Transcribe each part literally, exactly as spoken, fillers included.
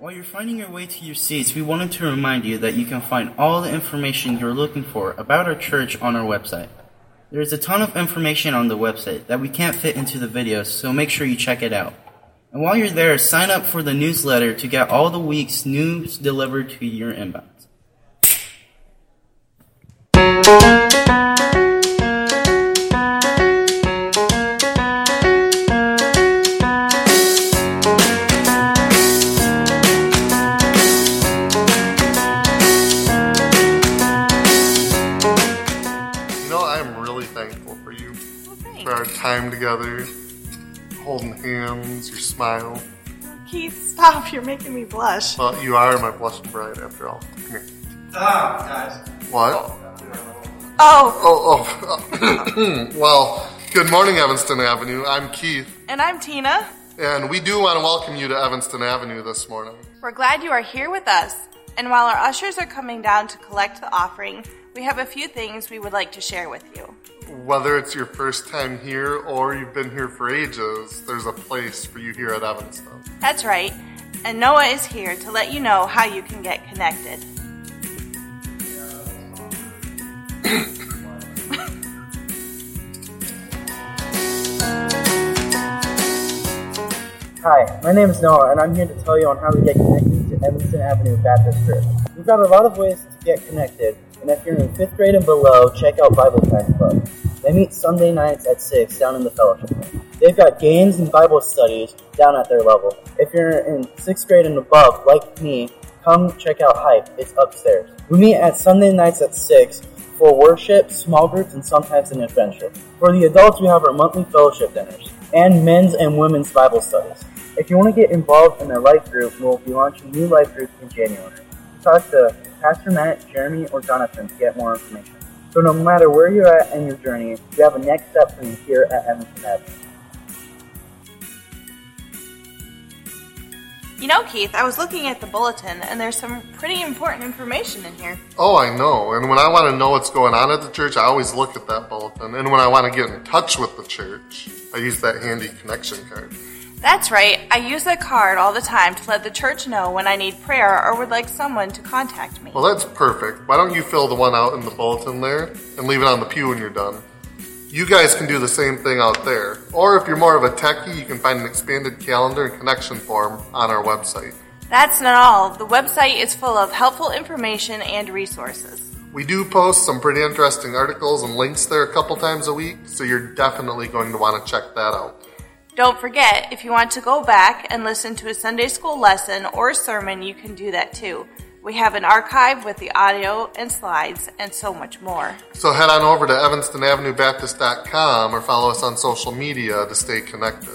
While you're finding your way to your seats, we wanted to remind you that you can find all the information you're looking for about our church on our website. There's a ton of information on the website that we can't fit into the videos, so make sure you check it out. And while you're there, sign up for the newsletter to get all the week's news delivered to your inbox. For our time together, holding hands, your smile. Keith, stop. You're making me blush. Well, you are my blushing bride after all. Come here. Stop, guys. What? Oh. Oh, oh. Well, good morning, Evanston Avenue. I'm Keith. And I'm Tina. And we do want to welcome you to Evanston Avenue this morning. We're glad you are here with us. And while our ushers are coming down to collect the offering, we have a few things we would like to share with you. Whether it's your first time here or you've been here for ages, there's a place for you here at Evanston. That's right. And Noah is here to let you know how you can get connected. Hi, my name is Noah, and I'm here to tell you on how to get connected to Evanston Avenue Baptist Church. We've got a lot of ways to get connected, and if you're in fifth grade and below, check out Bible Times Club. They meet Sunday nights at six down in the fellowship room. They've got games and Bible studies down at their level. If you're in sixth grade and above, like me, come check out Hype. It's upstairs. We meet at Sunday nights at six for worship, small groups, and sometimes an adventure. For the adults, we have our monthly fellowship dinners and men's and women's Bible studies. If you want to get involved in a life group, we'll be launching new life groups in January. Talk to Pastor Matt, Jeremy, or Jonathan to get more information. So no matter where you're at in your journey, we have a next step for you here at Evanston Avenue. You know, Keith, I was looking at the bulletin, and there's some pretty important information in here. Oh, I know. And when I want to know what's going on at the church, I always look at that bulletin. And when I want to get in touch with the church, I use that handy connection card. That's right. I use that card all the time to let the church know when I need prayer or would like someone to contact me. Well, that's perfect. Why don't you fill the one out in the bulletin there and leave it on the pew when you're done? You guys can do the same thing out there. Or if you're more of a techie, you can find an expanded calendar and connection form on our website. That's not all. The website is full of helpful information and resources. We do post some pretty interesting articles and links there a couple times a week, so you're definitely going to want to check that out. Don't forget, if you want to go back and listen to a Sunday school lesson or a sermon, you can do that too. We have an archive with the audio and slides and so much more. So head on over to evanston avenue baptist dot com or follow us on social media to stay connected.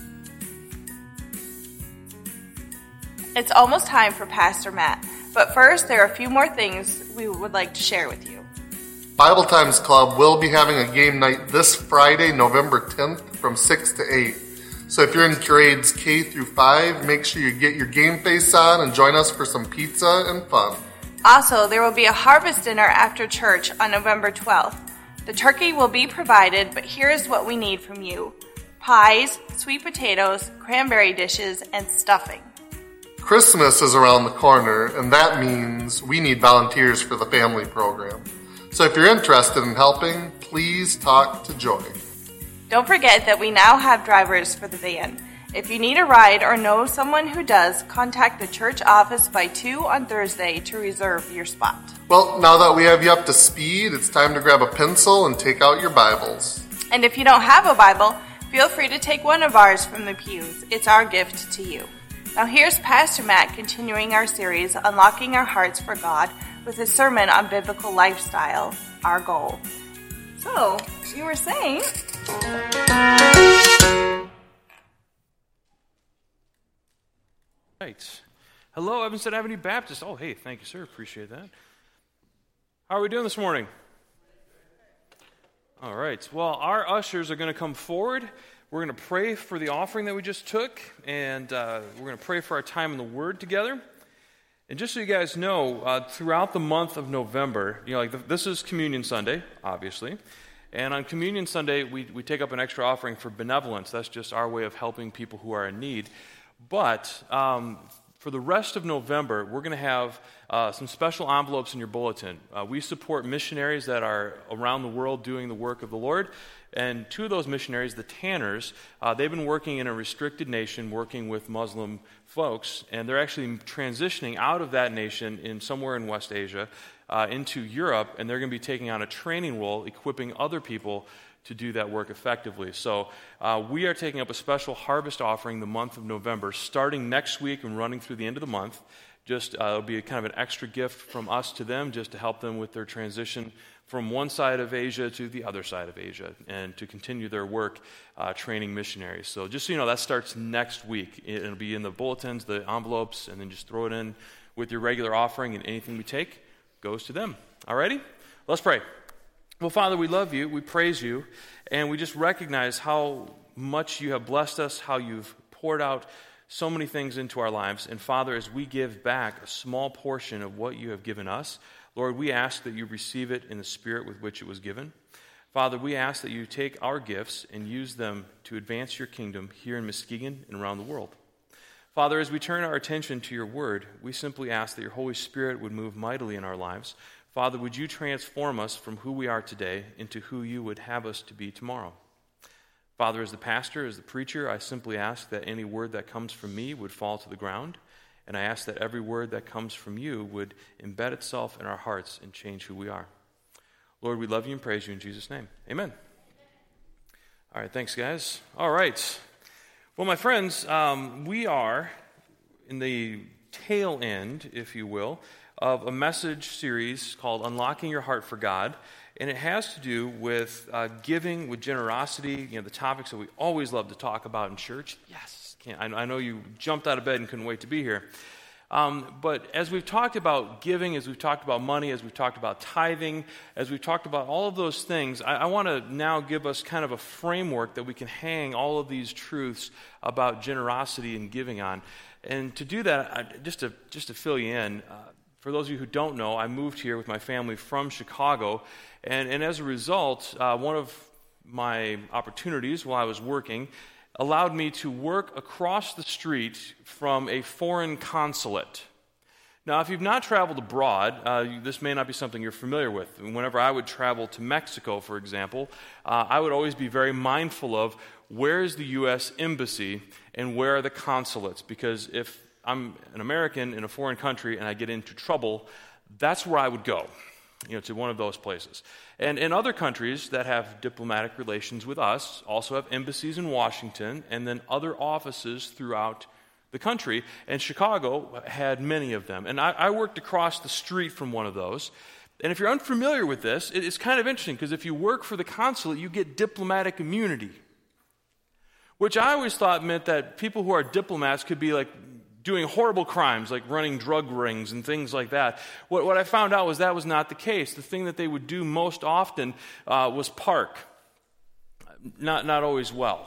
It's almost time for Pastor Matt, but first there are a few more things we would like to share with you. Bible Times Club will be having a game night this Friday, November tenth from six to eight. So if you're in grades K through five, make sure you get your game face on and join us for some pizza and fun. Also, there will be a harvest dinner after church on November twelfth. The turkey will be provided, but here is what we need from you. Pies, sweet potatoes, cranberry dishes, and stuffing. Christmas is around the corner, and that means we need volunteers for the family program. So if you're interested in helping, please talk to Joy. Don't forget that we now have drivers for the van. If you need a ride or know someone who does, contact the church office by two on Thursday to reserve your spot. Well, now that we have you up to speed, it's time to grab a pencil and take out your Bibles. And if you don't have a Bible, feel free to take one of ours from the pews. It's our gift to you. Now here's Pastor Matt continuing our series, Unlocking Our Hearts for God, with a sermon on biblical lifestyle, our goal. So, you were saying... Right. Hello, Evanston Avenue Baptist. Oh, hey, thank you, sir. Appreciate that. How are we doing this morning? All right. Well, our ushers are going to come forward. We're going to pray for the offering that we just took, and uh, we're going to pray for our time in the Word together. And just so you guys know, uh, throughout the month of November, you know, like the, this is Communion Sunday, obviously. And on Communion Sunday, we, we take up an extra offering for benevolence. That's just our way of helping people who are in need. But um, for the rest of November, we're going to have uh, some special envelopes in your bulletin. Uh, we support missionaries that are around the world doing the work of the Lord. And two of those missionaries, the Tanners, uh, they've been working in a restricted nation, working with Muslim folks. And they're actually transitioning out of that nation in somewhere in West Asia uh, into Europe. And they're going to be taking on a training role, equipping other people to do that work effectively. So uh, we are taking up a special harvest offering the month of November, starting next week and running through the end of the month. Just uh, it'll be a kind of an extra gift from us to them, just to help them with their transition from one side of Asia to the other side of Asia, and to continue their work uh, training missionaries. So just so you know, that starts next week. It'll be in the bulletins, the envelopes, and then just throw it in with your regular offering, and anything we take goes to them. Alrighty? Let's pray. Well, Father, we love you, we praise you, and we just recognize how much you have blessed us, how you've poured out so many things into our lives. And Father, as we give back a small portion of what you have given us, Lord, we ask that you receive it in the spirit with which it was given. Father, we ask that you take our gifts and use them to advance your kingdom here in Muskegon and around the world. Father, as we turn our attention to your word, we simply ask that your Holy Spirit would move mightily in our lives. Father, would you transform us from who we are today into who you would have us to be tomorrow? Father, as the pastor, as the preacher, I simply ask that any word that comes from me would fall to the ground, and I ask that every word that comes from you would embed itself in our hearts and change who we are. Lord, we love you and praise you in Jesus' name. Amen. All right, thanks, guys. All right. Well, my friends, um, we are in the tail end, if you will, of a message series called Unlocking Your Heart for God, and it has to do with uh, giving, with generosity, you know, the topics that we always love to talk about in church. Yes, can't, I, I know you jumped out of bed and couldn't wait to be here. Um, but as we've talked about giving, as we've talked about money, as we've talked about tithing, as we've talked about all of those things, I, I want to now give us kind of a framework that we can hang all of these truths about generosity and giving on. And to do that, I, just to just to fill you in, uh, for those of you who don't know, I moved here with my family from Chicago, and, and as a result, uh, one of my opportunities while I was working allowed me to work across the street from a foreign consulate. Now, if you've not traveled abroad, uh, this may not be something you're familiar with. Whenever I would travel to Mexico, for example, uh, I would always be very mindful of where is the U S Embassy and where are the consulates, because if I'm an American in a foreign country and I get into trouble, that's where I would go, you know, to one of those places. And in other countries that have diplomatic relations with us also have embassies in Washington and then other offices throughout the country. And Chicago had many of them. And I, I worked across the street from one of those. And if you're unfamiliar with this, it, it's kind of interesting because if you work for the consulate, you get diplomatic immunity, which I always thought meant that people who are diplomats could be like doing horrible crimes like running drug rings and things like that. What, what I found out was that was not the case. The thing that they would do most often uh, was park. Not not always well.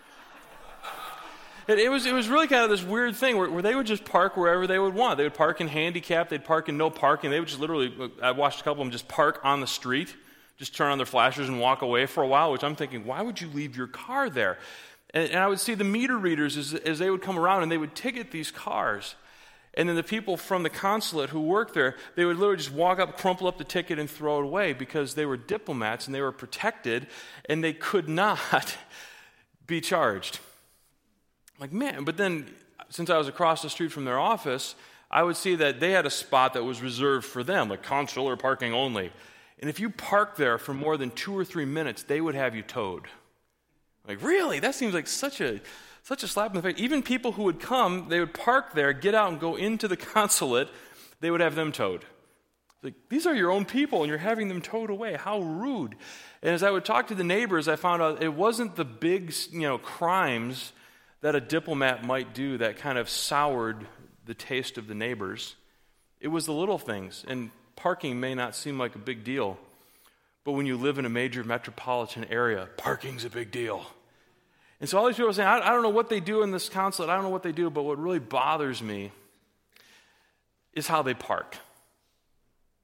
It, it was it was really kind of this weird thing where, where they would just park wherever they would want. They would park in handicap. They'd park in no parking. They would just literally, I watched a couple of them just park on the street, just turn on their flashers and walk away for a while, which I'm thinking, why would you leave your car there? And, and I would see the meter readers as, as they would come around and they would ticket these cars. And then the people from the consulate who worked there, they would literally just walk up, crumple up the ticket, and throw it away because they were diplomats and they were protected and they could not be charged. Like, man, but then since I was across the street from their office, I would see that they had a spot that was reserved for them, like consular parking only. And if you parked there for more than two or three minutes, they would have you towed. Like, really? That seems like such a such a slap in the face. Even people who would come, they would park there, get out and go into the consulate, they would have them towed. Like, these are your own people and you're having them towed away. How rude. And as I would talk to the neighbors, I found out it wasn't the big, you know, crimes that a diplomat might do that kind of soured the taste of the neighbors. It was the little things. And parking may not seem like a big deal, but when you live in a major metropolitan area, parking's a big deal. And so all these people are saying, I, I don't know what they do in this consulate, I don't know what they do, but what really bothers me is how they park.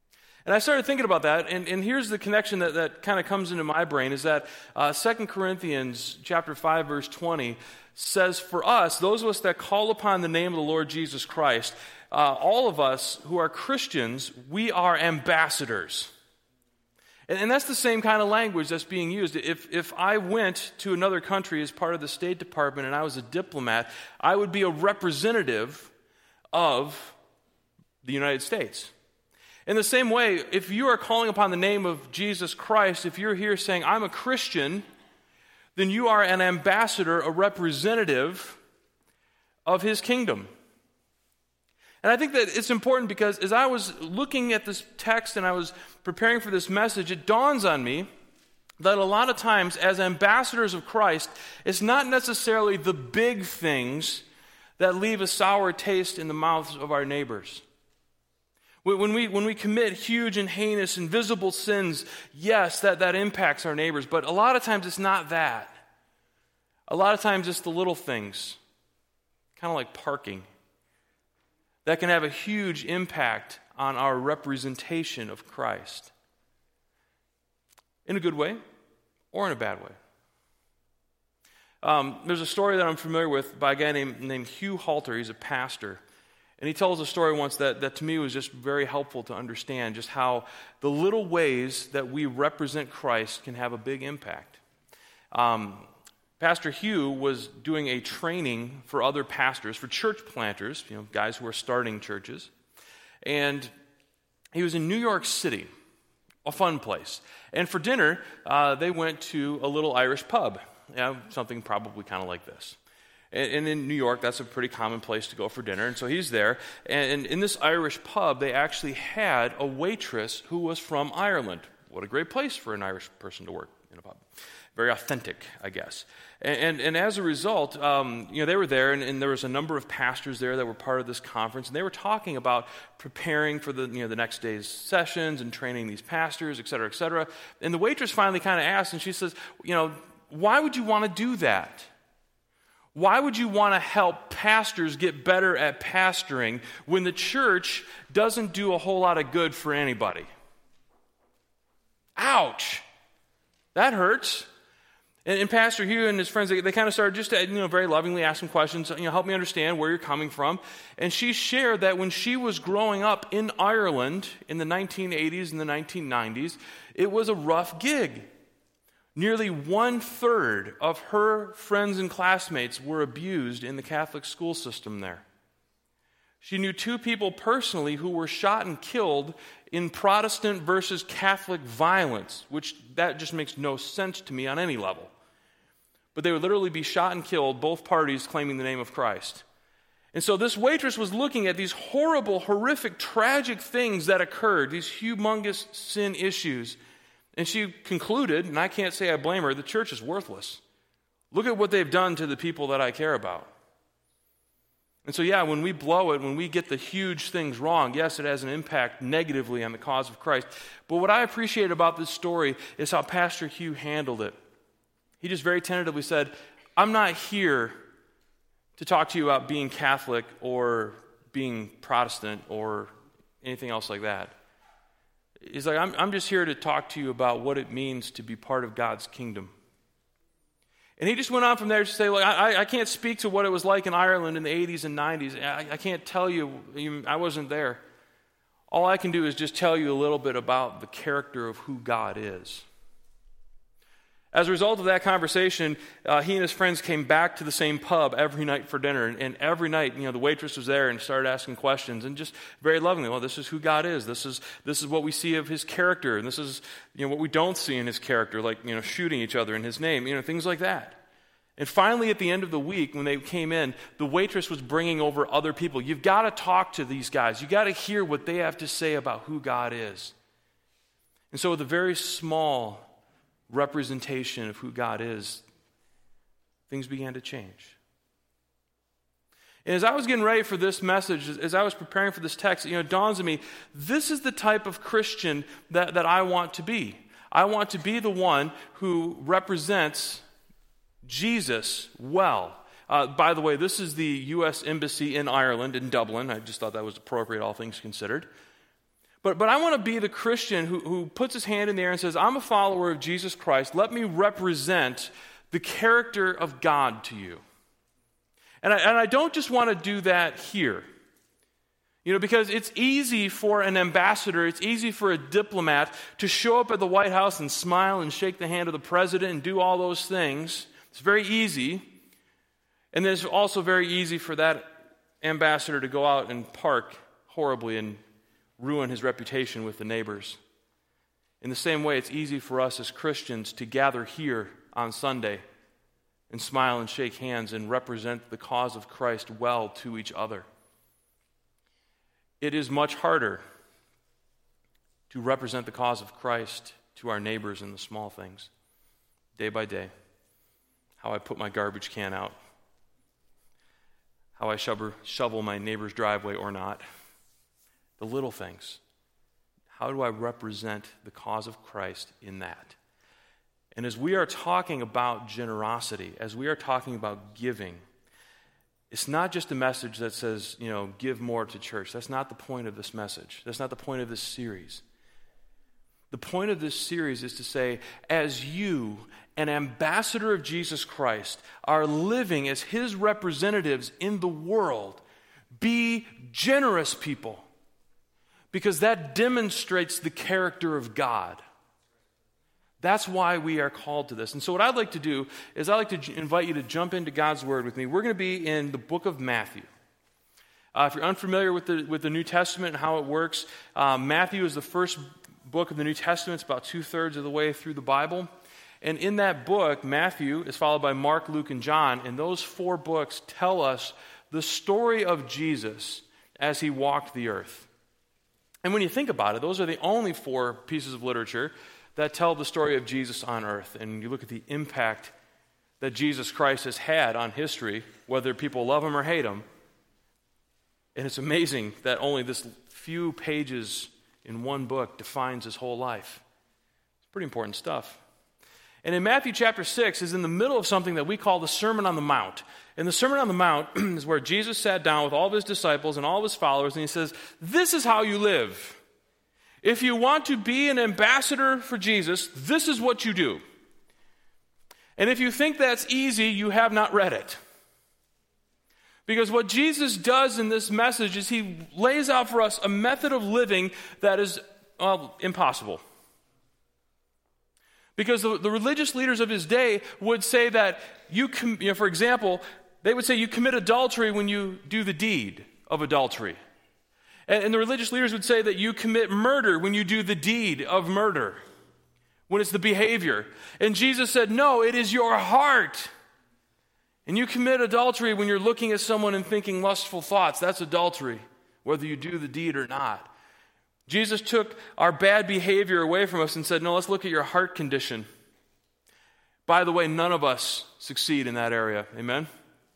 And I started thinking about that, and, and here's the connection that, that kind of comes into my brain, is that uh, Second Corinthians chapter five, verse twenty says, for us, those of us that call upon the name of the Lord Jesus Christ, uh, all of us who are Christians, we are ambassadors. And, and that's the same kind of language that's being used. If, if I went to another country as part of the State Department and I was a diplomat, I would be a representative of the United States. In the same way, if you are calling upon the name of Jesus Christ, if you're here saying, I'm a Christian, then you are an ambassador, a representative of his kingdom. And I think that it's important because as I was looking at this text and I was preparing for this message, it dawns on me that a lot of times as ambassadors of Christ, it's not necessarily the big things that leave a sour taste in the mouths of our neighbors. When we, when we commit huge and heinous and visible sins, yes, that, that impacts our neighbors, but a lot of times it's not that. A lot of times it's the little things, kind of like parking, that can have a huge impact on our representation of Christ. In a good way or in a bad way. Um, there's a story that I'm familiar with by a guy named, named Hugh Halter. He's a pastor. And he tells a story once that, that to me was just very helpful to understand just how the little ways that we represent Christ can have a big impact. Um, Pastor Hugh was doing a training for other pastors, for church planters, you know, guys who are starting churches. And he was in New York City, a fun place. And for dinner, uh, they went to a little Irish pub, you know, something probably kind of like this. And in New York, that's a pretty common place to go for dinner. And so he's there. And in this Irish pub, they actually had a waitress who was from Ireland. What a great place for an Irish person to work in a pub. Very authentic, I guess. And and, and as a result, um, you know, they were there, and, and there was a number of pastors there that were part of this conference, and they were talking about preparing for the you know the next day's sessions and training these pastors, et cetera, et cetera. And the waitress finally kind of asked, and she says, you know, why would you want to do that? Why would you want to help pastors get better at pastoring when the church doesn't do a whole lot of good for anybody? Ouch! That hurts. And, and Pastor Hugh and his friends, they, they kind of started just to, you know, very lovingly ask him questions, you know, help me understand where you're coming from. And she shared that when she was growing up in Ireland in the nineteen eighties and the nineteen nineties, it was a rough gig. Nearly one-third of her friends and classmates were abused in the Catholic school system there. She knew two people personally who were shot and killed in Protestant versus Catholic violence, which that just makes no sense to me on any level. But they would literally be shot and killed, both parties claiming the name of Christ. And so this waitress was looking at these horrible, horrific, tragic things that occurred, these humongous sin issues. And she concluded, and I can't say I blame her, the church is worthless. Look at what they've done to the people that I care about. And so, yeah, when we blow it, when we get the huge things wrong, yes, it has an impact negatively on the cause of Christ. But what I appreciate about this story is how Pastor Hugh handled it. He just very tentatively said, I'm not here to talk to you about being Catholic or being Protestant or anything else like that. He's like, I'm, I'm just here to talk to you about what it means to be part of God's kingdom. And he just went on from there to say, look, I, I can't speak to what it was like in Ireland in the eighties and nineties. I, I can't tell you, I wasn't there. All I can do is just tell you a little bit about the character of who God is. As a result of that conversation, uh, he and his friends came back to the same pub every night for dinner. And, and every night, you know, the waitress was there and started asking questions and just very lovingly, well, this is who God is. This is this is what we see of his character. And this is, you know, what we don't see in his character, like, you know, shooting each other in his name, you know, things like that. And finally, at the end of the week, when they came in, the waitress was bringing over other people. You've got to talk to these guys. You've got to hear what they have to say about who God is. And so with a very small representation of who God is, things began to change. And as I was getting ready for this message, as I was preparing for this text, you know, it dawns on me, this is the type of Christian that, that I want to be. I want to be the one who represents Jesus well. Uh, by the way, this is the U S Embassy in Ireland, in Dublin. I just thought that was appropriate, all things considered. But, but I want to be the Christian who, who puts his hand in the air and says, I'm a follower of Jesus Christ. Let me represent the character of God to you. And I, and I don't just want to do that here. You know, because it's easy for an ambassador, it's easy for a diplomat to show up at the White House and smile and shake the hand of the president and do all those things. It's very easy. And then it's also very easy for that ambassador to go out and park horribly and ruin his reputation with the neighbors. In the same way, it's easy for us as Christians to gather here on Sunday and smile and shake hands and represent the cause of Christ well to each other. It is much harder to represent the cause of Christ to our neighbors in the small things, day by day. How I put my garbage can out, how I shovel, shovel my neighbor's driveway or not, the little things. How do I represent the cause of Christ in that? And as we are talking about generosity, as we are talking about giving, it's not just a message that says, you know, give more to church. That's not the point of this message. That's not the point of this series. The point of this series is to say, as you, an ambassador of Jesus Christ, are living as his representatives in the world, be generous people, because that demonstrates the character of God. That's why we are called to this. And so what I'd like to do is I'd like to j- invite you to jump into God's Word with me. We're going to be in the book of Matthew. Uh, if you're unfamiliar with the, with the New Testament and how it works, uh, Matthew is the first book of the New Testament. It's about two-thirds of the way through the Bible. And in that book, Matthew is followed by Mark, Luke, and John. And those four books tell us the story of Jesus as he walked the earth. And when you think about it, those are the only four pieces of literature that tell the story of Jesus on earth. And you look at the impact that Jesus Christ has had on history, whether people love him or hate him. And it's amazing that only this few pages in one book defines his whole life. It's pretty important stuff. And in Matthew chapter six is in the middle of something that we call the Sermon on the Mount. And the Sermon on the Mount is where Jesus sat down with all of his disciples and all of his followers, and he says, this is how you live. If you want to be an ambassador for Jesus, this is what you do. And if you think that's easy, you have not read it. Because what Jesus does in this message is he lays out for us a method of living that is, well, impossible. Because the, the religious leaders of his day would say that you, com- you know, for example, they would say you commit adultery when you do the deed of adultery. And, and the religious leaders would say that you commit murder when you do the deed of murder, when it's the behavior. And Jesus said, no, it is your heart. And you commit adultery when you're looking at someone and thinking lustful thoughts. That's adultery, whether you do the deed or not. Jesus took our bad behavior away from us and said, no, let's look at your heart condition. By the way, none of us succeed in that area. Amen?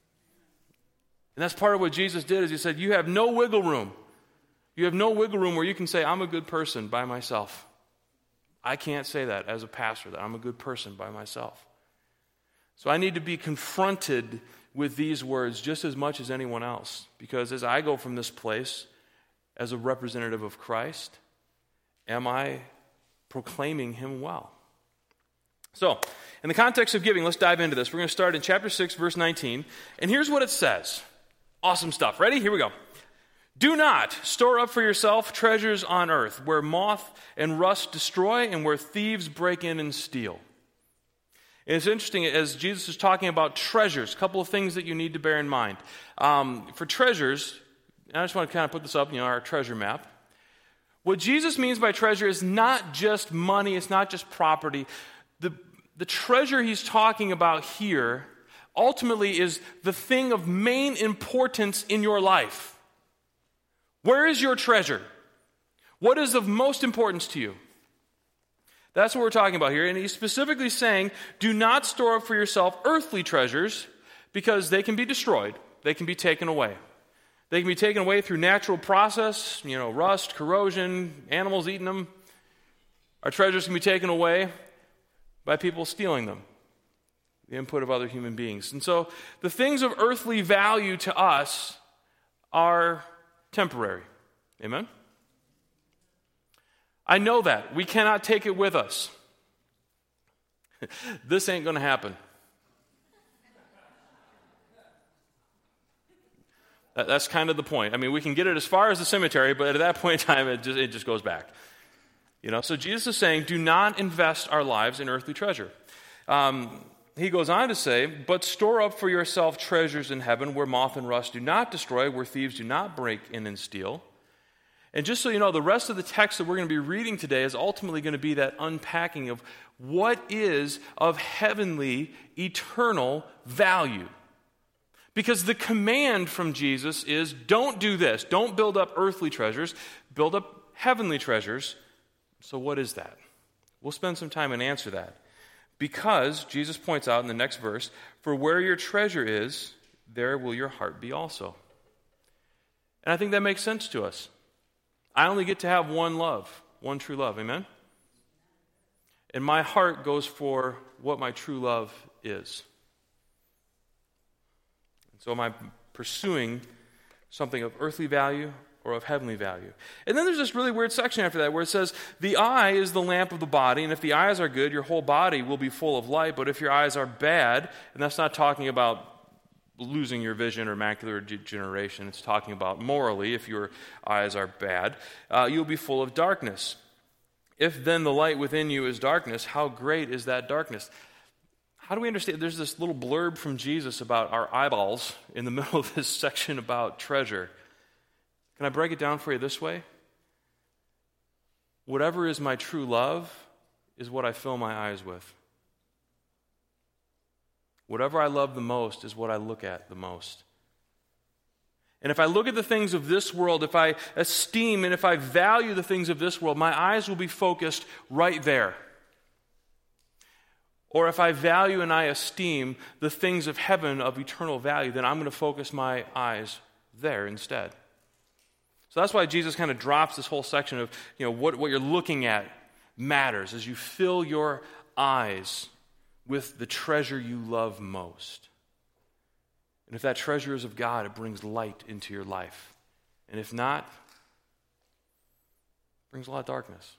And that's part of what Jesus did, is he said, you have no wiggle room. You have no wiggle room where you can say, I'm a good person by myself. I can't say that as a pastor, that I'm a good person by myself. So I need to be confronted with these words just as much as anyone else. Because as I go from this place, as a representative of Christ, am I proclaiming him well? So, in the context of giving, let's dive into this. We're going to start in chapter six, verse nineteen. And here's what it says. Awesome stuff. Ready? Here we go. Do not store up for yourself treasures on earth, where moth and rust destroy and where thieves break in and steal. And it's interesting, as Jesus is talking about treasures, a couple of things that you need to bear in mind. Um, for treasures, I just want to kind of put this up, you know, our treasure map. What Jesus means by treasure is not just money, it's not just property. The, the treasure he's talking about here ultimately is the thing of main importance in your life. Where is your treasure? What is of most importance to you? That's what we're talking about here. And he's specifically saying, do not store up for yourself earthly treasures, because they can be destroyed. They can be taken away. They can be taken away through natural process, you know, rust, corrosion, animals eating them. Our treasures can be taken away by people stealing them, the input of other human beings. And so the things of earthly value to us are temporary. Amen? I know that. We cannot take it with us. This ain't going to happen. That, that's kind of the point. I mean, we can get it as far as the cemetery, but at that point in time, it just, it just goes back. You know, so Jesus is saying, do not invest our lives in earthly treasure. Um, he goes on to say, but store up for yourself treasures in heaven where moth and rust do not destroy, where thieves do not break in and steal. And just so you know, the rest of the text that we're going to be reading today is ultimately going to be that unpacking of what is of heavenly, eternal value. Because the command from Jesus is, don't do this. Don't build up earthly treasures. Build up heavenly treasures. So what is that? We'll spend some time and answer that. Because, Jesus points out in the next verse, for where your treasure is, there will your heart be also. And I think that makes sense to us. I only get to have one love, one true love, amen? And my heart goes for what my true love is. And so am I pursuing something of earthly value or of heavenly value? And then there's this really weird section after that where it says, the eye is the lamp of the body, and if the eyes are good, your whole body will be full of light, but if your eyes are bad, and that's not talking about losing your vision or macular degeneration, it's talking about morally, if your eyes are bad, uh, you'll be full of darkness. If then the light within you is darkness, how great is that darkness? How do we understand? There's this little blurb from Jesus about our eyeballs in the middle of this section about treasure. Can I break it down for you this way? Whatever is my true love is what I fill my eyes with. Whatever I love the most is what I look at the most. And if I look at the things of this world, if I esteem and if I value the things of this world, my eyes will be focused right there. Or if I value and I esteem the things of heaven of eternal value, then I'm going to focus my eyes there instead. So that's why Jesus kind of drops this whole section of, you know, what, what you're looking at matters as you fill your eyes with the treasure you love most. And if that treasure is of God, it brings light into your life. And if not, it brings a lot of darkness.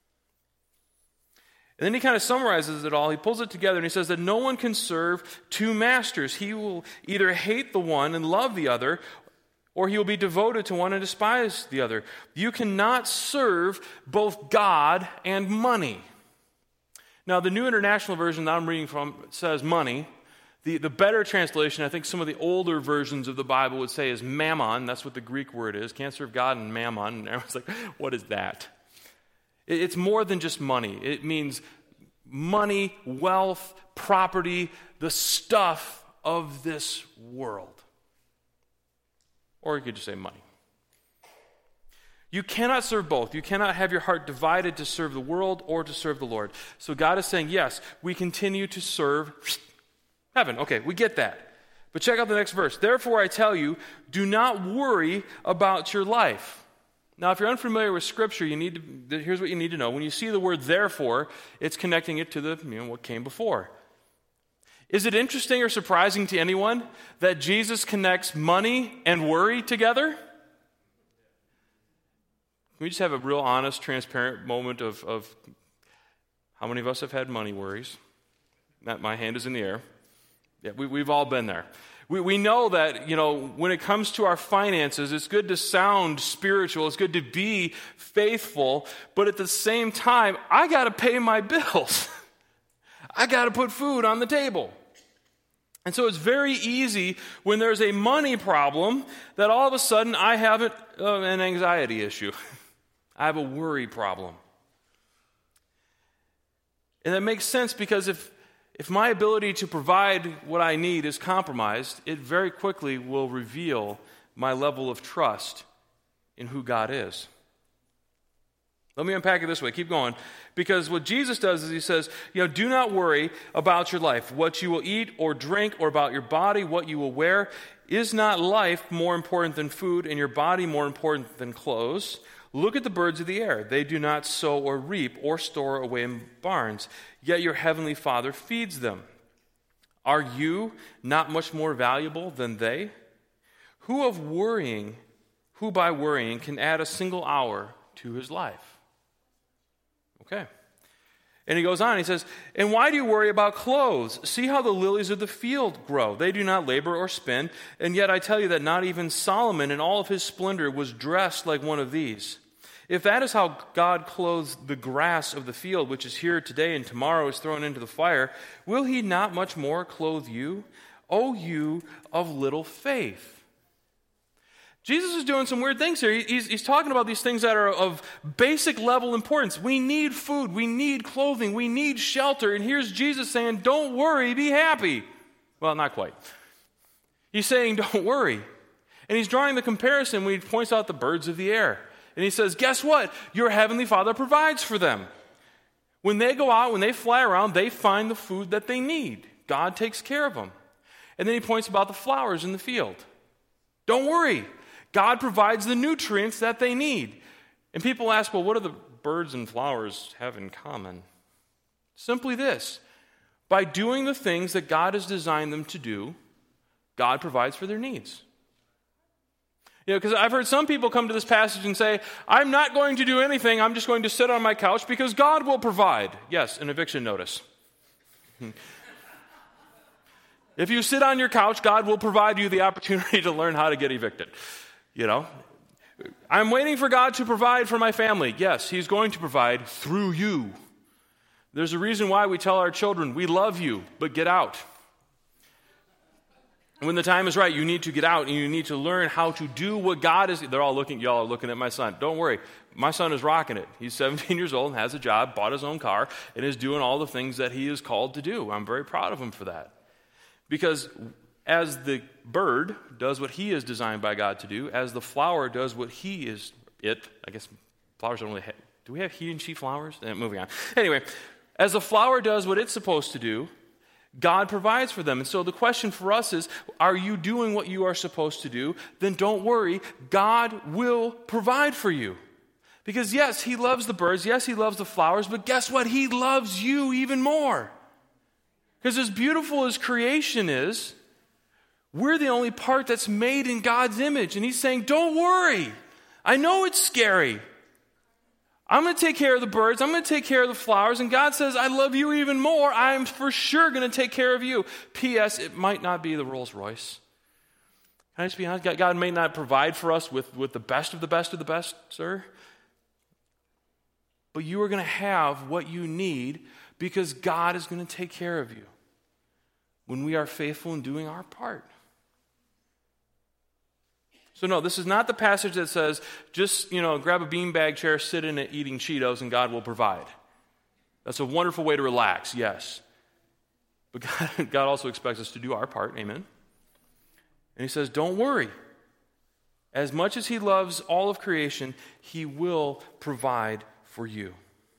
And then he kind of summarizes it all. He pulls it together and he says that no one can serve two masters. He will either hate the one and love the other, or he will be devoted to one and despise the other. You cannot serve both God and money. Now, the New International Version that I'm reading from says money. The, the better translation, I think some of the older versions of the Bible would say, is mammon. That's what the Greek word is. Can't serve God and mammon. And everyone's like, what is that? It, it's more than just money. It means money, wealth, property, the stuff of this world. Or you could just say money. You cannot serve both. You cannot have your heart divided to serve the world or to serve the Lord. So God is saying, yes, we continue to serve heaven. Okay, we get that. But check out the next verse. Therefore I tell you, do not worry about your life. Now, if you're unfamiliar with Scripture, you need to, here's what you need to know. When you see the word therefore, it's connecting it to the, you know, what came before. Is it interesting or surprising to anyone that Jesus connects money and worry together? Can we just have a real honest, transparent moment of, of how many of us have had money worries? Not, my hand is in the air. Yeah, we, we've all been there. We, we know that, you know, when it comes to our finances, it's good to sound spiritual. It's good to be faithful. But at the same time, I got to pay my bills. I got to put food on the table. And so it's very easy when there's a money problem that all of a sudden I have an, uh, an anxiety issue. I have a worry problem. And that makes sense because if, if my ability to provide what I need is compromised, it very quickly will reveal my level of trust in who God is. Let me unpack it this way. Keep going. Because what Jesus does is he says, you know, do not worry about your life, what you will eat or drink, or about your body, what you will wear. Is not life more important than food, and your body more important than clothes? Look at the birds of the air. They do not sow or reap or store away in barns, yet your heavenly Father feeds them. Are you not much more valuable than they? Who of worrying, who by worrying can add a single hour to his life? Okay. And he goes on, he says, and why do you worry about clothes? See how the lilies of the field grow. They do not labor or spin, and yet I tell you that not even Solomon in all of his splendor was dressed like one of these. If that is how God clothes the grass of the field, which is here today and tomorrow is thrown into the fire, will he not much more clothe you, O you of little faith? Jesus is doing some weird things here. He's, he's talking about these things that are of basic level importance. We need food. We need clothing. We need shelter. And here's Jesus saying, don't worry, be happy. Well, not quite. He's saying, don't worry. And he's drawing the comparison when he points out the birds of the air. And he says, guess what? Your heavenly Father provides for them. When they go out, when they fly around, they find the food that they need. God takes care of them. And then he points about the flowers in the field. Don't worry. God provides the nutrients that they need. And people ask, well, what do the birds and flowers have in common? Simply this. By doing the things that God has designed them to do, God provides for their needs. You know, because I've heard some people come to this passage and say, I'm not going to do anything, I'm just going to sit on my couch because God will provide. Yes, an eviction notice. If you sit on your couch, God will provide you the opportunity to learn how to get evicted. You know, I'm waiting for God to provide for my family. Yes, he's going to provide through you. There's a reason why we tell our children, we love you, but get out. When the time is right, you need to get out and you need to learn how to do what God is. They're all looking, y'all are looking at my son. Don't worry. My son is rocking it. He's seventeen years old and has a job, bought his own car, and is doing all the things that he is called to do. I'm very proud of him for that. Because as the bird does what he is designed by God to do, as the flower does what he is, it, I guess flowers don't really have, do we have he and she flowers? Eh, moving on. Anyway, as the flower does what it's supposed to do, God provides for them. And so the question for us is, are you doing what you are supposed to do? Then don't worry, God will provide for you. Because yes, he loves the birds, yes, he loves the flowers, but guess what? He loves you even more. Because as beautiful as creation is, we're the only part that's made in God's image. And he's saying, don't worry. I know it's scary. I'm going to take care of the birds. I'm going to take care of the flowers. And God says, I love you even more. I'm for sure going to take care of you. P S. It might not be the Rolls Royce. Can I just be honest? God may not provide for us with, with the best of the best of the best, sir. But you are going to have what you need because God is going to take care of you when we are faithful in doing our part. So no, this is not the passage that says, just, you know, grab a beanbag chair, sit in it eating Cheetos, and God will provide. That's a wonderful way to relax, yes. But God, God also expects us to do our part, amen? And he says, don't worry. As much as he loves all of creation, he will provide for you.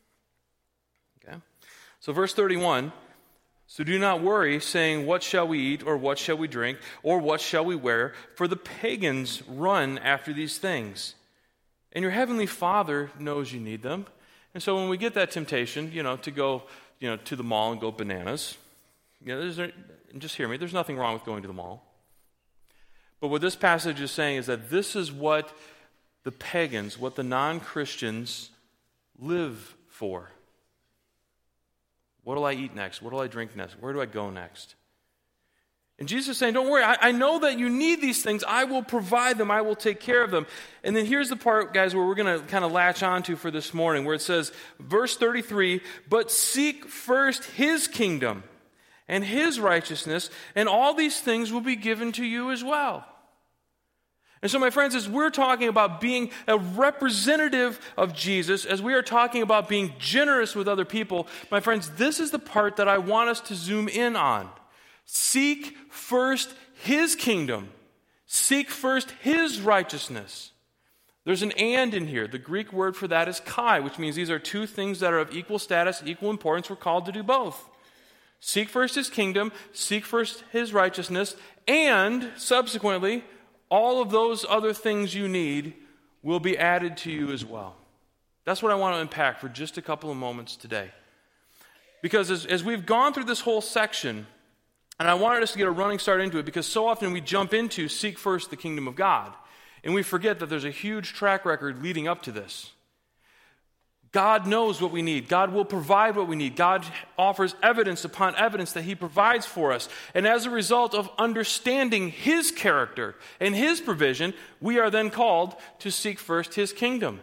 Okay? So verse thirty-one, so do not worry, saying, what shall we eat, or what shall we drink, or what shall we wear? For the pagans run after these things. And your heavenly Father knows you need them. And so when we get that temptation, you know, to go, you know, to the mall and go bananas, you know, there's, just hear me, there's nothing wrong with going to the mall. But what this passage is saying is that this is what the pagans, what the non-Christians live for. What will I eat next? What will I drink next? Where do I go next? And Jesus is saying, don't worry, I, I know that you need these things. I will provide them. I will take care of them. And then here's the part, guys, where we're going to kind of latch onto for this morning, where it says, verse thirty-three, but seek first his kingdom and his righteousness, and all these things will be given to you as well. And so, my friends, as we're talking about being a representative of Jesus, as we are talking about being generous with other people, my friends, this is the part that I want us to zoom in on. Seek first his kingdom. Seek first his righteousness. There's an and in here. The Greek word for that is kai, which means these are two things that are of equal status, equal importance. We're called to do both. Seek first his kingdom, seek first his righteousness, and subsequently, all of those other things you need will be added to you as well. That's what I want to unpack for just a couple of moments today. Because as, as we've gone through this whole section, and I wanted us to get a running start into it, because so often we jump into seek first the kingdom of God, and we forget that there's a huge track record leading up to this. God knows what we need. God will provide what we need. God offers evidence upon evidence that he provides for us. And as a result of understanding his character and his provision, we are then called to seek first his kingdom.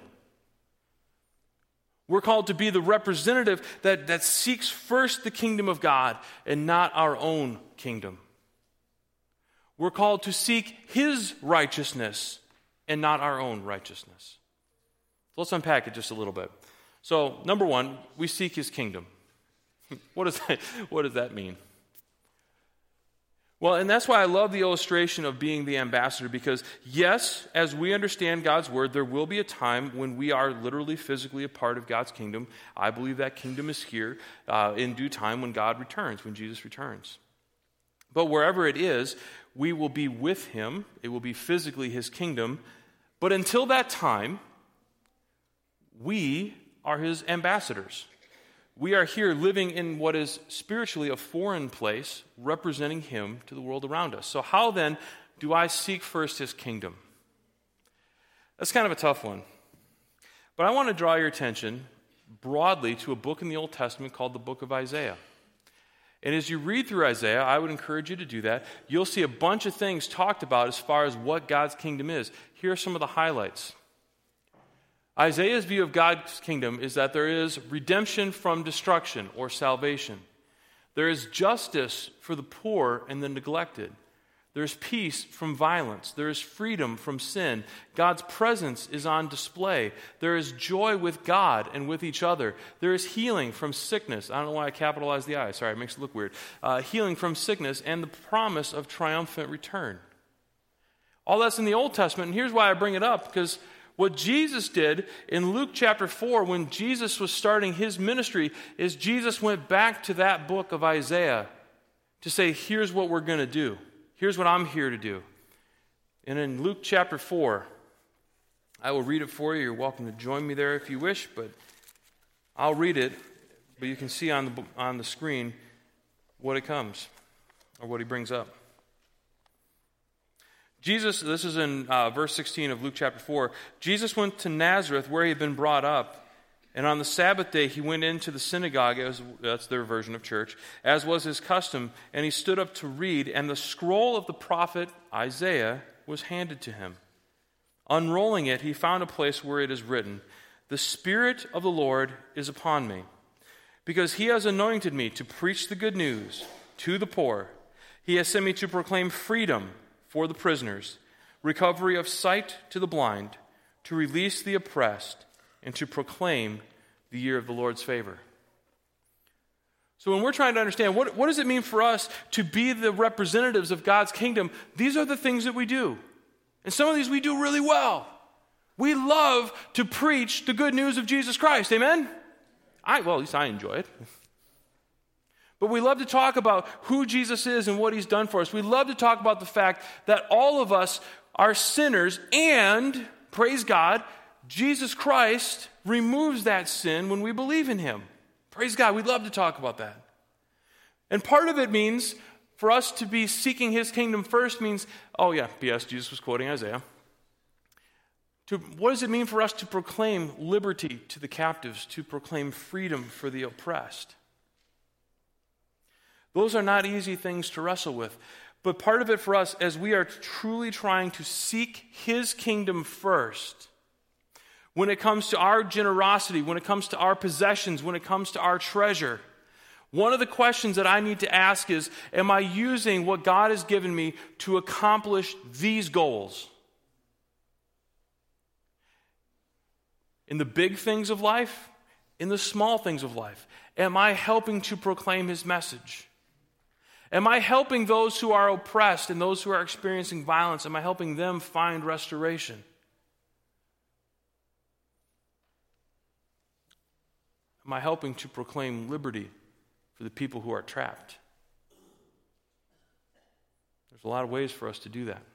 We're called to be the representative that, that seeks first the kingdom of God and not our own kingdom. We're called to seek his righteousness and not our own righteousness. So let's unpack it just a little bit. So, number one, we seek his kingdom. What does that, what does that mean? Well, and that's why I love the illustration of being the ambassador, because yes, as we understand God's word, there will be a time when we are literally physically a part of God's kingdom. I believe that kingdom is here uh, in due time when God returns, when Jesus returns. But wherever it is, we will be with him. It will be physically his kingdom. But until that time, we are his ambassadors. We are here living in what is spiritually a foreign place, representing him to the world around us. So how then do I seek first his kingdom? That's kind of a tough one. But I want to draw your attention broadly to a book in the Old Testament called the book of Isaiah. And as you read through Isaiah, I would encourage you to do that. You'll see a bunch of things talked about as far as what God's kingdom is. Here are some of the highlights. Isaiah's view of God's kingdom is that there is redemption from destruction or salvation. There is justice for the poor and the neglected. There's peace from violence. There is freedom from sin. God's presence is on display. There is joy with God and with each other. There is healing from sickness. I don't know why I capitalized the I. Sorry, it makes it look weird. Uh, healing from sickness and the promise of triumphant return. All that's in the Old Testament, and here's why I bring it up, because what Jesus did in Luke chapter four, when Jesus was starting his ministry, is Jesus went back to that book of Isaiah to say, here's what we're going to do. Here's what I'm here to do. And in Luke chapter four, I will read it for you. You're welcome to join me there if you wish, but I'll read it, but you can see on the, on the screen what it comes, or what he brings up. Jesus, this is in uh, verse sixteen of Luke chapter four. Jesus went to Nazareth where he had been brought up, and on the Sabbath day he went into the synagogue, as, that's their version of church, as was his custom, and he stood up to read, and the scroll of the prophet Isaiah was handed to him. Unrolling it, he found a place where it is written, "The Spirit of the Lord is upon me, because he has anointed me to preach the good news to the poor. He has sent me to proclaim freedom for the prisoners, recovery of sight to the blind, to release the oppressed, and to proclaim the year of the Lord's favor." So when we're trying to understand, what, what does it mean for us to be the representatives of God's kingdom, these are the things that we do. And some of these we do really well. We love to preach the good news of Jesus Christ, amen? I, well, at least I enjoy it. But we love to talk about who Jesus is and what he's done for us. We love to talk about the fact that all of us are sinners, and, praise God, Jesus Christ removes that sin when we believe in him. Praise God, we love to talk about that. And part of it means, for us to be seeking his kingdom first means, oh yeah, P S, Jesus was quoting Isaiah. To, what does it mean for us to proclaim liberty to the captives, to proclaim freedom for the oppressed? Those are not easy things to wrestle with. But part of it for us, as we are truly trying to seek his kingdom first, when it comes to our generosity, when it comes to our possessions, when it comes to our treasure, one of the questions that I need to ask is, am I using what God has given me to accomplish these goals? In the big things of life, in the small things of life, am I helping to proclaim his message? Am I helping those who are oppressed and those who are experiencing violence? Am I helping them find restoration? Am I helping to proclaim liberty for the people who are trapped? There's a lot of ways for us to do that.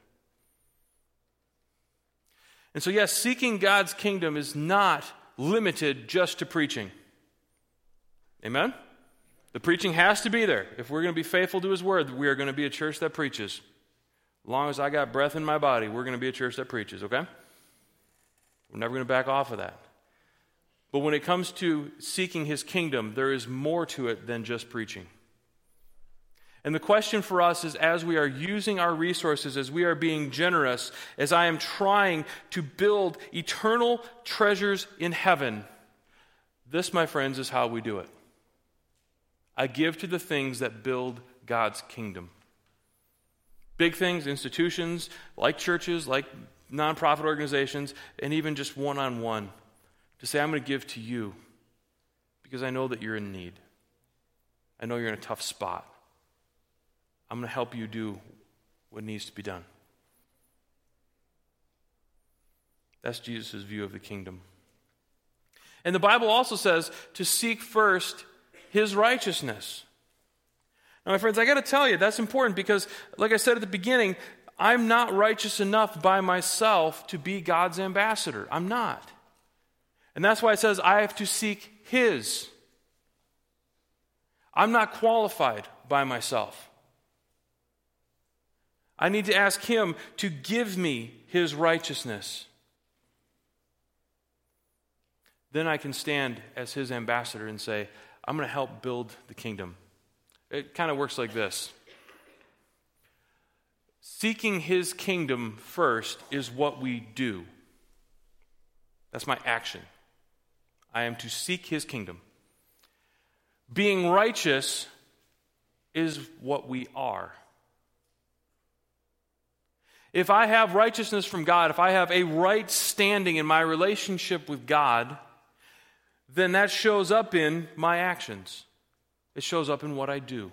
And so, yes, seeking God's kingdom is not limited just to preaching. Amen? The preaching has to be there. If we're going to be faithful to his word, we are going to be a church that preaches. As long as I got breath in my body, we're going to be a church that preaches, okay? We're never going to back off of that. But when it comes to seeking his kingdom, there is more to it than just preaching. And the question for us is, as we are using our resources, as we are being generous, as I am trying to build eternal treasures in heaven, this, my friends, is how we do it. I give to the things that build God's kingdom. Big things, institutions, like churches, like nonprofit organizations, and even just one-on-one. To say, I'm going to give to you because I know that you're in need. I know you're in a tough spot. I'm going to help you do what needs to be done. That's Jesus' view of the kingdom. And the Bible also says to seek first his righteousness. Now, my friends, I got to tell you, that's important because, like I said at the beginning, I'm not righteous enough by myself to be God's ambassador. I'm not. And that's why it says I have to seek his. I'm not qualified by myself. I need to ask him to give me his righteousness. Then I can stand as his ambassador and say, I'm going to help build the kingdom. It kind of works like this. Seeking his kingdom first is what we do. That's my action. I am to seek his kingdom. Being righteous is what we are. If I have righteousness from God, if I have a right standing in my relationship with God, then that shows up in my actions. It shows up in what I do.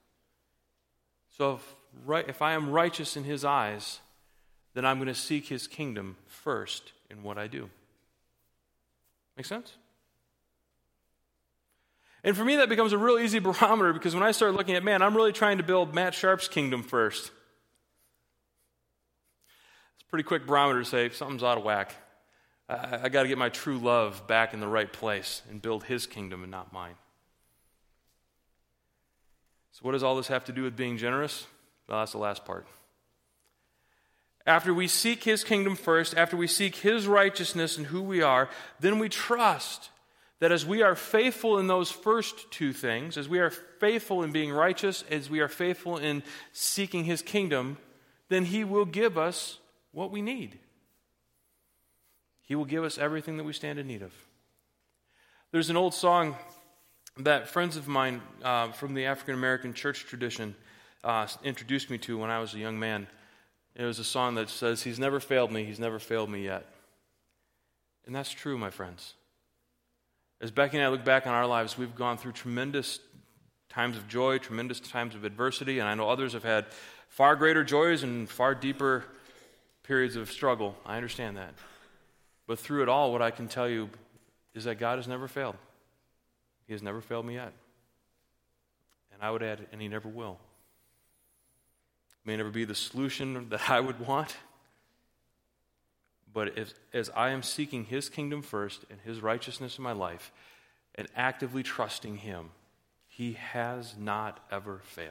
So if, right, if I am righteous in his eyes, then I'm going to seek his kingdom first in what I do. Make sense? And for me, that becomes a real easy barometer because when I start looking at, man, I'm really trying to build Matt Sharp's kingdom first. It's a pretty quick barometer to say something's out of whack. I, I got to get my true love back in the right place and build his kingdom and not mine. So what does all this have to do with being generous? Well, that's the last part. After we seek his kingdom first, after we seek his righteousness and who we are, then we trust that as we are faithful in those first two things, as we are faithful in being righteous, as we are faithful in seeking his kingdom, then he will give us what we need. He will give us everything that we stand in need of. There's an old song that friends of mine uh, from the African American church tradition uh, introduced me to when I was a young man. It was a song that says, he's never failed me, he's never failed me yet. And that's true, my friends. As Becky and I look back on our lives, we've gone through tremendous times of joy, tremendous times of adversity, and I know others have had far greater joys and far deeper periods of struggle. I understand that. But through it all, what I can tell you is that God has never failed. He has never failed me yet. And I would add, and he never will. It may never be the solution that I would want, but if, as I am seeking his kingdom first and his righteousness in my life and actively trusting him, he has not ever failed.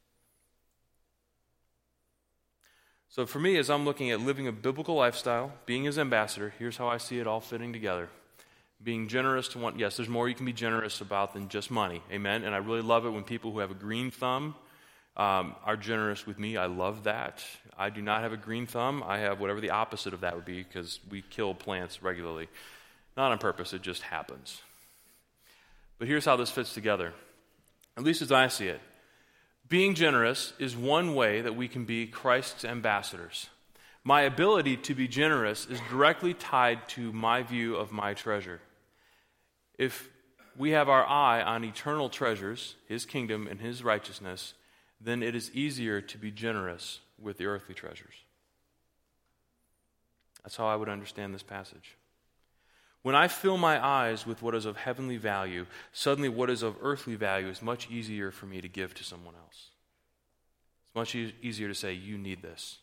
So for me, as I'm looking at living a biblical lifestyle, being his ambassador, here's how I see it all fitting together. Being generous to one, yes, there's more you can be generous about than just money, amen? And I really love it when people who have a green thumb um, are generous with me. I love that. I do not have a green thumb. I have whatever the opposite of that would be because we kill plants regularly. Not on purpose, it just happens. But here's how this fits together, at least as I see it. Being generous is one way that we can be Christ's ambassadors. My ability to be generous is directly tied to my view of my treasure. If we have our eye on eternal treasures, his kingdom and his righteousness, then it is easier to be generous with the earthly treasures. That's how I would understand this passage. When I fill my eyes with what is of heavenly value, suddenly what is of earthly value is much easier for me to give to someone else. It's much e- easier to say, you need this.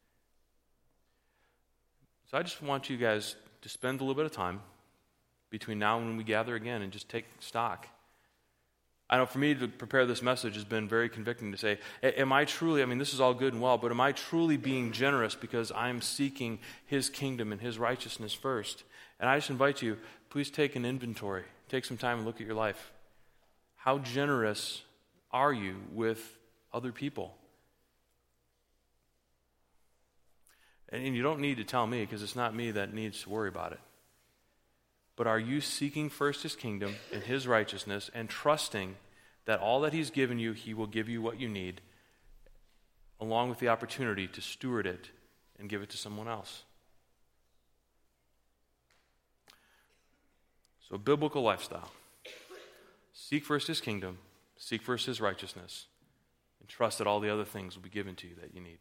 So I just want you guys to spend a little bit of time between now and when we gather again and just take stock. I know for me to prepare this message has been very convicting to say, am I truly, I mean, this is all good and well, but am I truly being generous because I'm seeking His kingdom and His righteousness first? And I just invite you, please take an inventory. Take some time and look at your life. How generous are you with other people? And you don't need to tell me, because it's not me that needs to worry about it. But are you seeking first His kingdom and His righteousness and trusting that all that He's given you, He will give you what you need, along with the opportunity to steward it and give it to someone else? So, biblical lifestyle. Seek first His kingdom, seek first His righteousness, and trust that all the other things will be given to you that you need.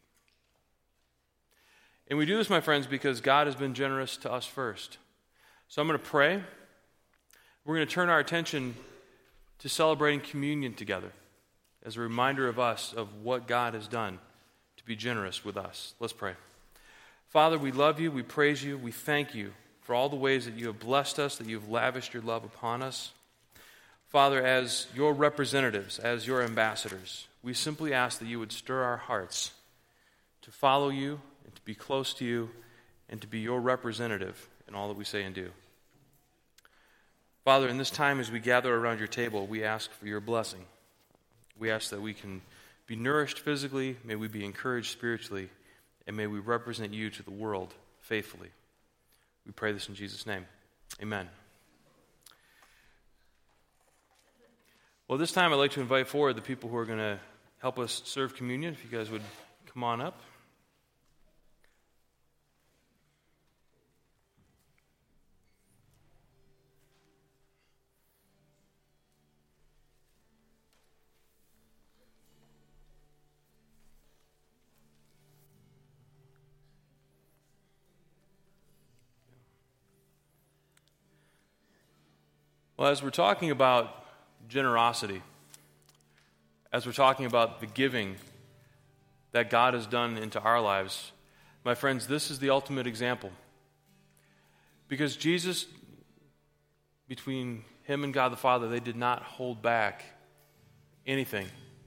And we do this, my friends, because God has been generous to us first. So I'm going to pray. We're going to turn our attention to celebrating communion together as a reminder of us of what God has done to be generous with us. Let's pray. Father, we love you, we praise you, we thank you for all the ways that you have blessed us, that you have lavished your love upon us. Father, as your representatives, as your ambassadors, we simply ask that you would stir our hearts to follow you and to be close to you and to be your representative in all that we say and do. Father, in this time as we gather around your table, we ask for your blessing. We ask that we can be nourished physically, may we be encouraged spiritually, and may we represent you to the world faithfully. We pray this in Jesus' name. Amen. Well, this time I'd like to invite forward the people who are going to help us serve communion. If you guys would come on up. Well, as we're talking about generosity, as we're talking about the giving that God has done into our lives, my friends, this is the ultimate example. Because Jesus, between Him and God the Father, they did not hold back anything.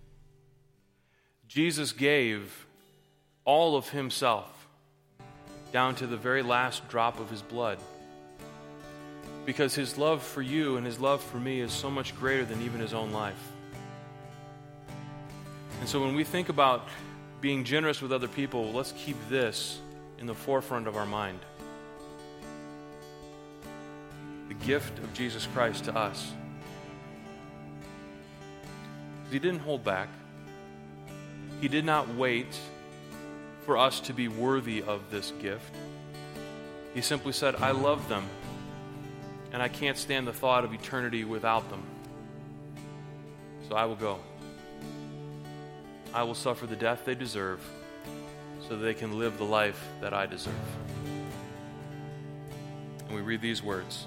Jesus gave all of Himself down to the very last drop of His blood. Because His love for you and His love for me is so much greater than even His own life. And so when we think about being generous with other people, let's keep this in the forefront of our mind. The gift of Jesus Christ to us. He didn't hold back. He did not wait for us to be worthy of this gift. He simply said, I love them. And I can't stand the thought of eternity without them. So I will go. I will suffer the death they deserve so that they can live the life that I deserve. And we read these words.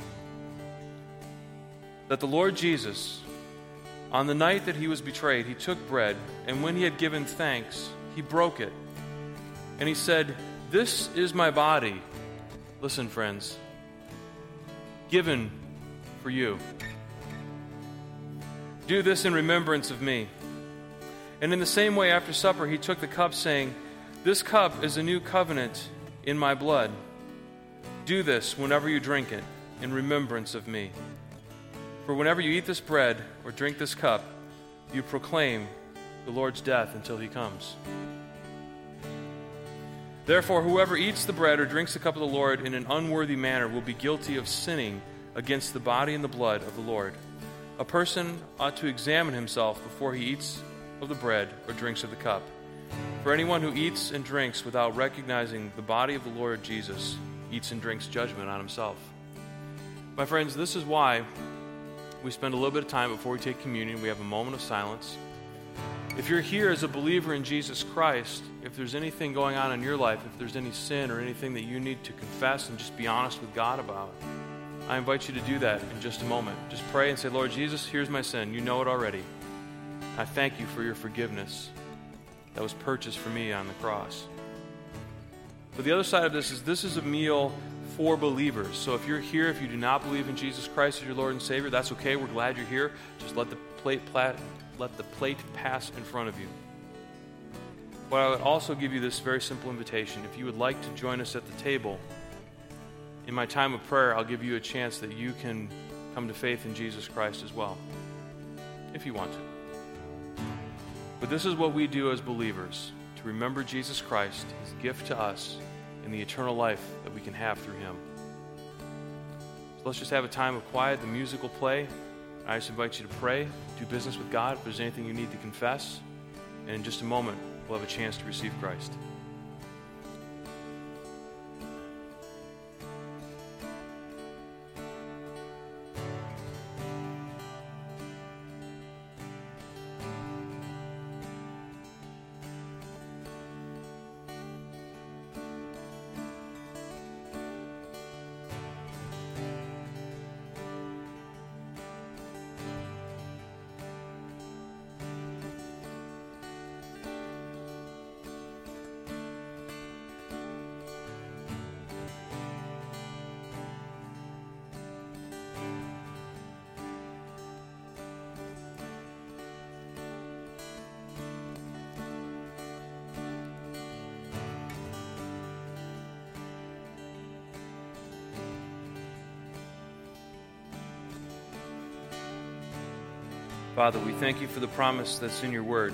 That the Lord Jesus, on the night that He was betrayed, He took bread, and when He had given thanks, He broke it. And He said, this is my body. Listen, friends. Given for you. Do this in remembrance of me. And in the same way, after supper, He took the cup, saying, this cup is a new covenant in my blood. Do this whenever you drink it in remembrance of me. For whenever you eat this bread or drink this cup, you proclaim the Lord's death until He comes. Therefore, whoever eats the bread or drinks the cup of the Lord in an unworthy manner will be guilty of sinning against the body and the blood of the Lord. A person ought to examine himself before he eats of the bread or drinks of the cup. For anyone who eats and drinks without recognizing the body of the Lord Jesus eats and drinks judgment on himself. My friends, this is why we spend a little bit of time before we take communion. We have a moment of silence. If you're here as a believer in Jesus Christ, if there's anything going on in your life, if there's any sin or anything that you need to confess and just be honest with God about, I invite you to do that in just a moment. Just pray and say, Lord Jesus, here's my sin. You know it already. I thank you for your forgiveness that was purchased for me on the cross. But the other side of this is this is a meal for believers. So if you're here, if you do not believe in Jesus Christ as your Lord and Savior, that's okay. We're glad you're here. Just let the plate plat, let the plate pass in front of you. But I would also give you this very simple invitation. If you would like to join us at the table, in my time of prayer, I'll give you a chance that you can come to faith in Jesus Christ as well, if you want to. But this is what we do as believers, to remember Jesus Christ, his gift to us, and the eternal life that we can have through him. So let's just have a time of quiet. The music will play. I just invite you to pray, do business with God if there's anything you need to confess. And in just a moment, we'll have a chance to receive Christ. Father, we thank you for the promise that's in your word.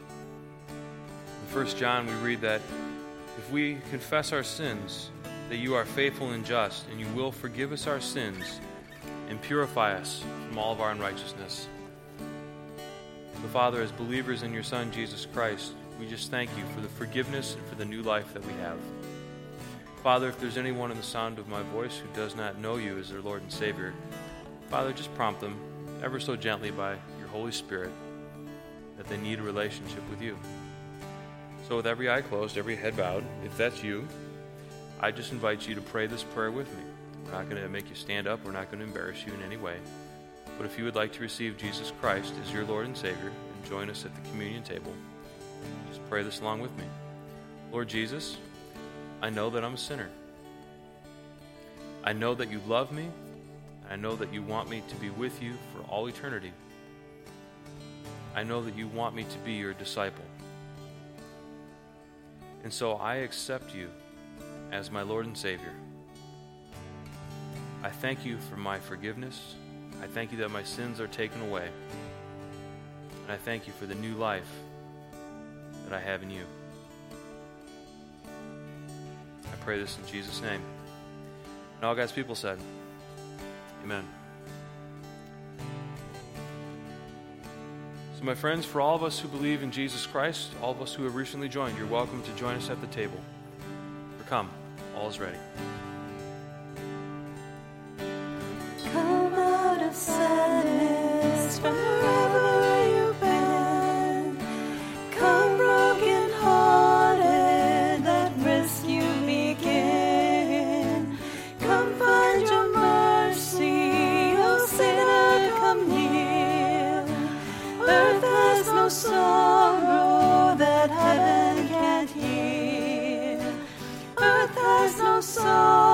In First John, we read that if we confess our sins, that you are faithful and just, and you will forgive us our sins and purify us from all of our unrighteousness. So, Father, as believers in your Son, Jesus Christ, we just thank you for the forgiveness and for the new life that we have. Father, if there's anyone in the sound of my voice who does not know you as their Lord and Savior, Father, just prompt them ever so gently by your Holy Spirit that they need a relationship with you. So with every eye closed, every head bowed, if that's you, I just invite you to pray this prayer with me. We're not going to make you stand up. We're not going to embarrass you in any way. But if you would like to receive Jesus Christ as your Lord and Savior and join us at the communion table, just pray this along with me. Lord Jesus, I know that I'm a sinner. I know that you love me. I know that you want me to be with you for all eternity. I know that you want me to be your disciple. And so I accept you as my Lord and Savior. I thank you for my forgiveness. I thank you that my sins are taken away. And I thank you for the new life that I have in you. I pray this in Jesus' name. And all God's people said, Amen. So my friends, for all of us who believe in Jesus Christ, all of us who have recently joined, you're welcome to join us at the table. For come, all is ready. Come out of sadness from wherever you've been. Come broken hearted, let rescue begin. Come find your mercy, O sinner, come near. Earth has no sorrow that heaven can't heal. Earth has no sorrow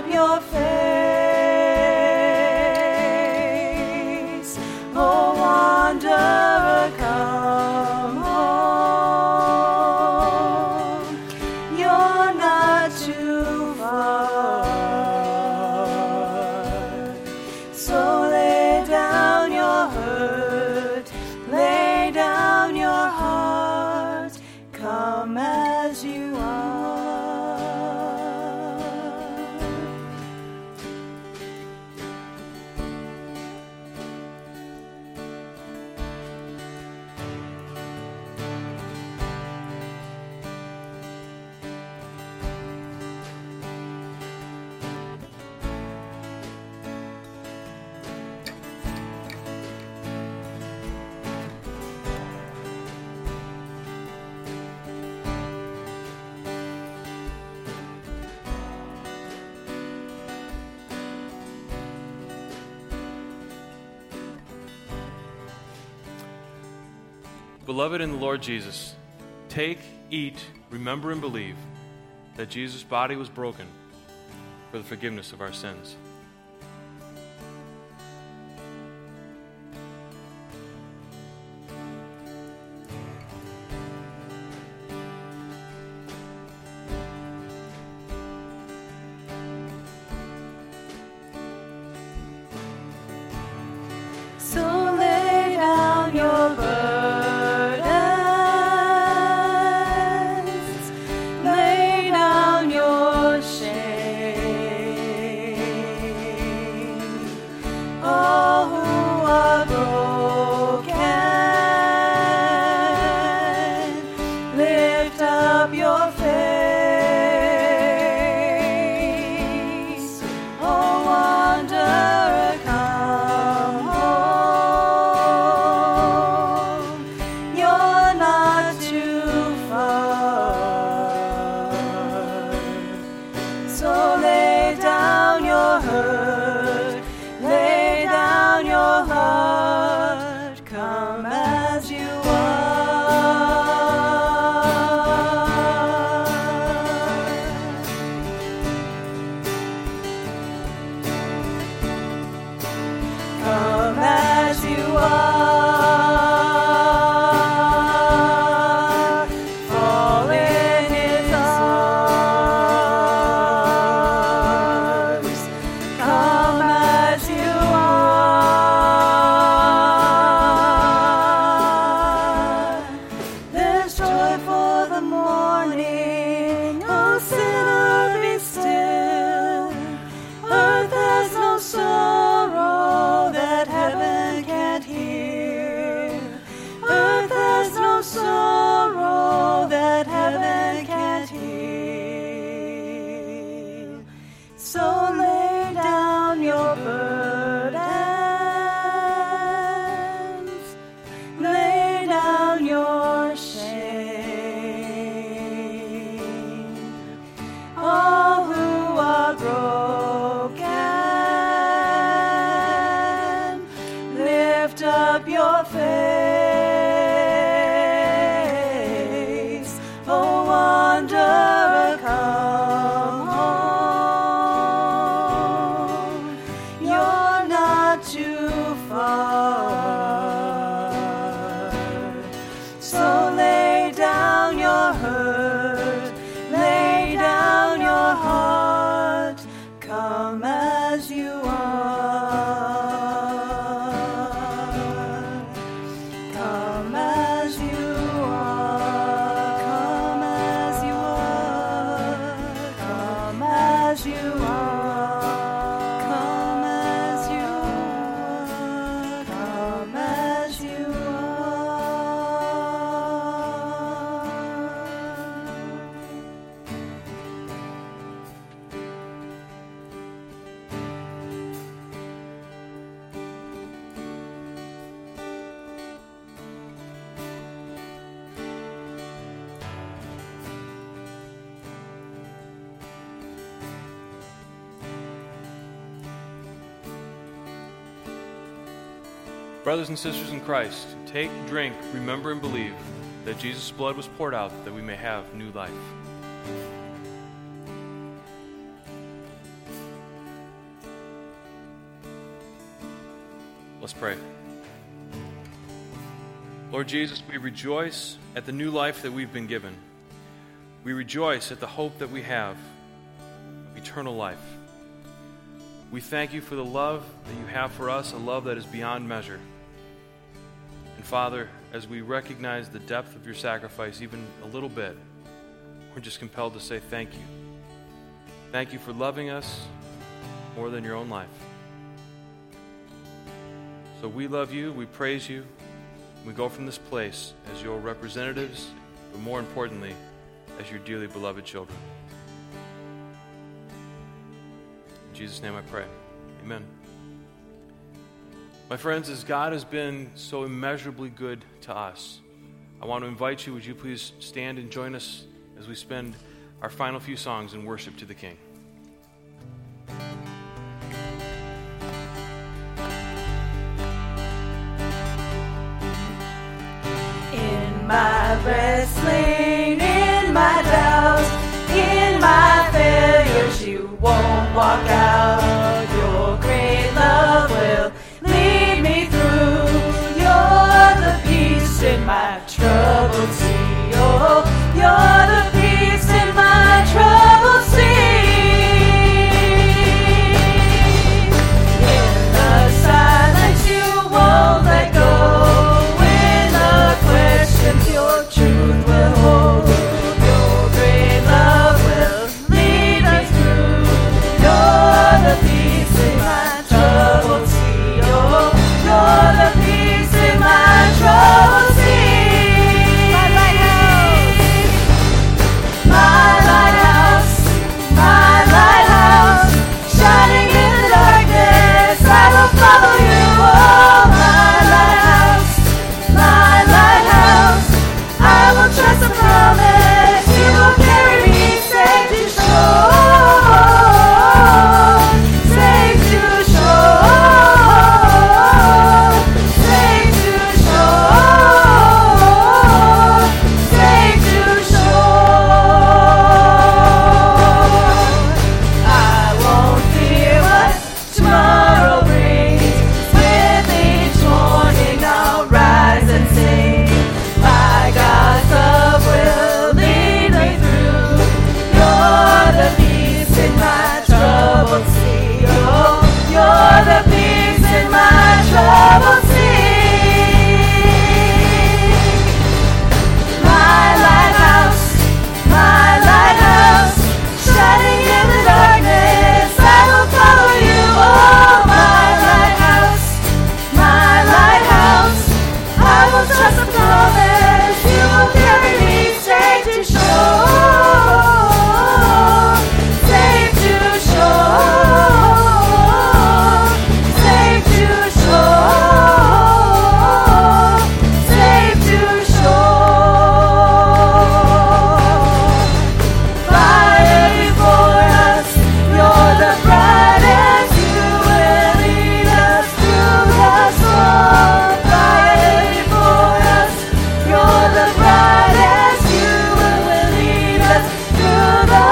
up your face. Oh, wanderer, come home. You're not too far. So lay down your hurt, lay down your heart, come as you are. Beloved in the Lord Jesus, take, eat, remember, and believe that Jesus' body was broken for the forgiveness of our sins. So lay down your burdens, lay down your shame. All who are broken, lift up your face. Oh, wanderer, come home. You're not too far. So lay down your hurt, lay down your heart, come as you are. Come as you are, fall in His arms. Come as you are. There's joy for the morning, oh sinner, be still. Earth has no sorrow that heaven can't hear. Earth has no sorrow that heaven can't heal. So lay down your burdens, lay down your shame. All who are broken, lift up your face. Oh, wanderer, come home. You're not too far. So lay down your hurt, lay down your heart, come as you are. Come as you are. Come as you are. Come as you are. Come as you are. Come as you Brothers and sisters in Christ, take, drink, remember, and believe that Jesus' blood was poured out that we may have new life. Let's pray. Lord Jesus, we rejoice at the new life that we've been given. We rejoice at the hope that we have of eternal life. We thank you for the love that you have for us, a love that is beyond measure. And Father, as we recognize the depth of your sacrifice even a little bit, we're just compelled to say thank you. Thank you for loving us more than your own life. So we love you, we praise you, we go from this place as your representatives, but more importantly, as your dearly beloved children. In Jesus' name I pray. Amen. My friends, as God has been so immeasurably good to us, I want to invite you, would you please stand and join us as we spend our final few songs in worship to the King. In my wrestling, in my doubts, in my failures, you won't walk out. Your great love will lead me through. You're the peace in my troubled sea. Oh, you're the peace in my troubled sea. In the silence, you won't let go. In the questions, your truth will hold. Your great love will lead us through. You're the peace in my troubled sea. Oh, you're the peace in my troubled sea. My lighthouse, my lighthouse, my lighthouse, shining in the darkness, I will follow you. Oh, my lighthouse, my lighthouse, I will trust the promise. You will carry me safe to shore, safe to shore, safe to shore, safe to shore. I won't fear what tomorrow brings. With each morning I'll rise and sing. My God's love will lead me through. You're the peace in my troubled sea. Oh, you're the peace in my troubled sea. My lighthouse, my lighthouse, shining in the darkness, I will follow you. Oh, my lighthouse, my lighthouse, I will trust the promise. You will carry me safe to shore, safe to shore, safe to shore, safe to shore. Fire before us, you're the brightest. You will lead us through the storm. Fire before us, you're the brightest. You will lead us through the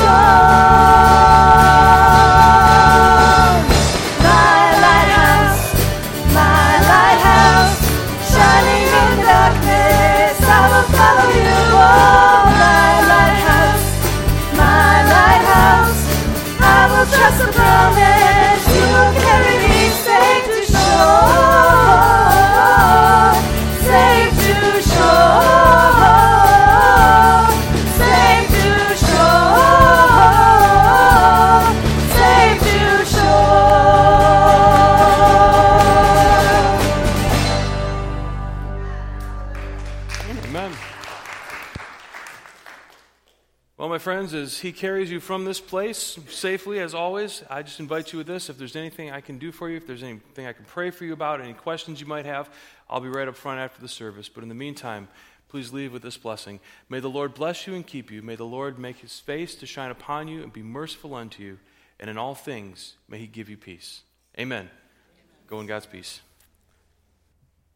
storm. My lighthouse, my lighthouse, shining in the darkness, I will follow you. Oh, my lighthouse, my lighthouse, I will trust the promise. You will carry me safe to shore, safe to shore, safe to shore, safe to shore. Amen. Well, my friends, as he carries you from this place safely, as always, I just invite you with this. If there's anything I can do for you, if there's anything I can pray for you about, any questions you might have, I'll be right up front after the service. But in the meantime, please leave with this blessing. May the Lord bless you and keep you. May the Lord make his face to shine upon you and be merciful unto you. And in all things, may he give you peace. Amen. Go in God's peace.